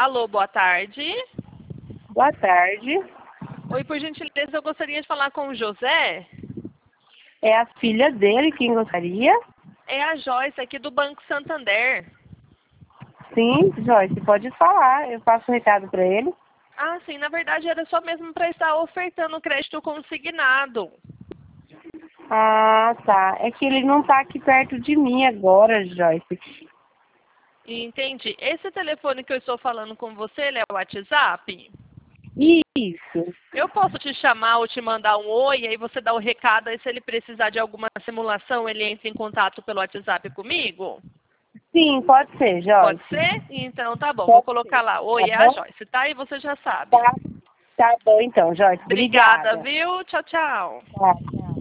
Alô, boa tarde. Boa tarde. Oi, por gentileza, eu gostaria de falar com o José. É a filha dele quem gostaria? É a Joyce, aqui do Banco Santander. Sim, Joyce, pode falar. Eu passo um recado para ele. Ah, sim, na verdade era só mesmo para estar ofertando crédito consignado. Ah, tá. É que ele não tá aqui perto de mim agora, Joyce. Entendi. Esse telefone que eu estou falando com você, ele é o WhatsApp? Isso. Eu posso te chamar ou te mandar um oi, aí você dá o recado, aí se ele precisar de alguma simulação, ele entra em contato pelo WhatsApp comigo? Sim, pode ser, Pode Joyce. ser? Então tá bom, vou Pode colocar ser. lá. Tá Oi, é a bom? Joyce, tá? E você já sabe. Tá, tá bom então, Joyce. Obrigada, Obrigada. viu? Tchau, tchau. Tá.